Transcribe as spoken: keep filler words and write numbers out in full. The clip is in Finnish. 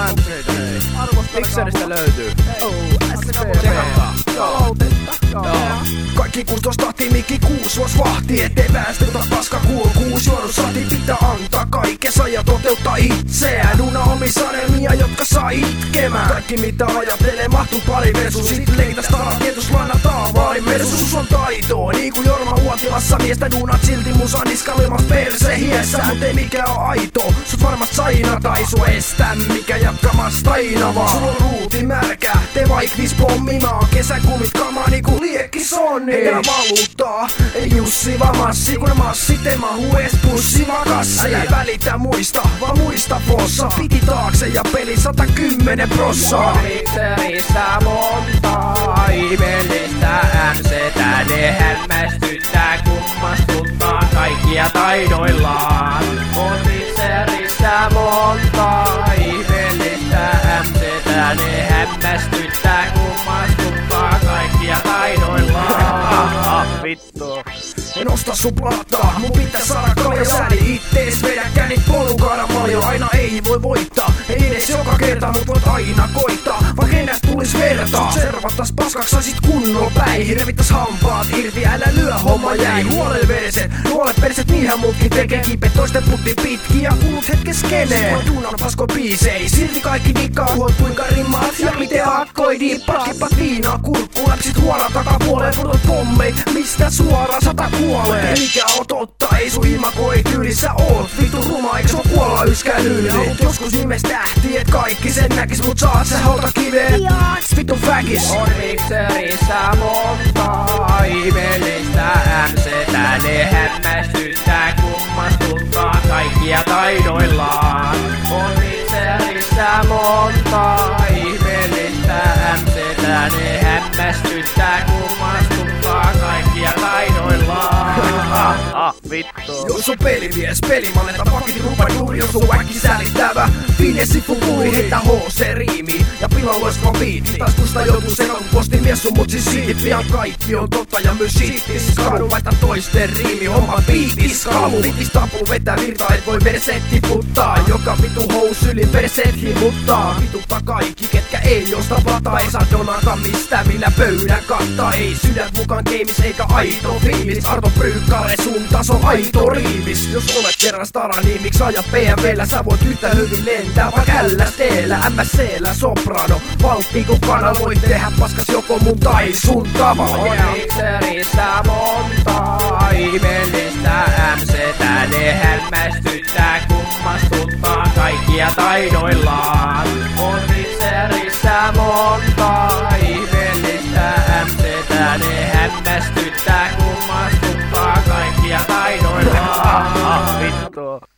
M C T. Mikseristä löytyy. Tsekatkaa. Kaikki kustostahti, mikki kuus vuos vahti, ettei väestötä paska kuulkuus. Juonut saati pitää antaa kaikessa ja toteuttaa itseään. Duna omissa unelmia, jotka saa itkemään. Kaikki mitä ajattelee mahtuu pari versus. Sit leitäs taraa tietus lainataan vaarin versus on taitoa. Niinku Jorma Uotilassa miestä duunat silti musan niskalimas perse hiessä. Mut ei mikään oo aito, sut varmat sainata. Ei sua estä mikä jatkamasta aina vaan. Sulla on ruuti märkä, te vaik vis pomminaa. Kesäkumit kamaa niinku liekkis on. Ei tää valuuttaa, ei Jussi vaan massi. Kun massit ei mahu ees pussi vaan kassi. Älä välitä muista, vaan muista fossa. Piti taakse ja peli sata kymmenen prossaa. Mikserissä monta ihmeellistä M C:tä. Ne hämmästyttää, kummastuttaa kaikkia taidoillaan. On mikserissä monta ihmeellistä M C:tä. Ne hämmästyttää, kummastuttaa kaikkia taidoillaan. Vittu. En osta sun plaataa, mun pitää saada kalja. Sääli ittees, vedä kännit polun maljo. Aina ei voi voittaa, ei edes joka kerta, mut voit aina koittaa. Vaik enää tulis vertaa. Sut servattas paskaks, saisit kunnolla päihin. Revittas hampaat irti, älä lyö homma jäi. Huolel verset, nuole perset, niinhän mutkin tekee. Kipe toisten putti pitki ja kulut hetkes kenee. Mä duunan pasko biisei, silti kaikki dikkaa. Uhot kuinka rimmaat ja miten akkoi diippaat. Kippat viinaa kurkkuun, läpsit huoraa takapuoleen. Putot pommeit, mistä suoraan sata kuolee. Mikä oot totta, ei sun imakoi tyyli. Sä oot vitu ruma, eiks oo kuolla yskäilyyn. Haluut joskus nimes tähti, et kaikki sen näkis. Mut saat sä hauta kiveen, jaaks vitu väkis. On mikserissä monta ihmeellistä M C:tä. Ne hämmästyttää, kummastuttaa kaikkia taidoillaan. On mikserissä monta ihmeellistä M C:tä. Ne hämmästyttää, kummastuttaa kaikkia taidoillaan. Ah, vittu. Jos on pelimies, pelimalenta pakit rupa juuri. Jos on väkki säällittävä finessi fukuuri. Heitä H C-riimi ja pilan loistava biitti. Taskusta joutuu sekaan kun postin mies sun mut siis siitä. Pian kaikki on totta ja myös shittis. Skadu laita toisten riimi, homma biitis. Kalu biitis tapu vetää virtaa, et voi perseet tiputtaa. Joka vitu hous yli perseet himuttaa. Vituttaa kaikki ketkä ei osta plataa. Ei saa donata mistä millä pöydän kattaa. Ei sydät mukaan games eikä aito fiilis. Arto Bryykkare sun taso aito riivis. Jos olet kerran stara niin miksi ajat B M W:llä. Sä voit yhtä hyvin lentää vaik L S D:llä. M S C:llä soprano valtti kun kanavoit tehdä paskas joko mun tai sun tavalla. On mikserissä monta ihmeellistä M C:tä. Ne hämmästyttää, kummastuttaa kaikkia taidoillaan. On mikserissä monta ihmeellistä M C:tä. Ne hämmästyttää, kummastuttaa kaikkia taidoillaan. Vittu.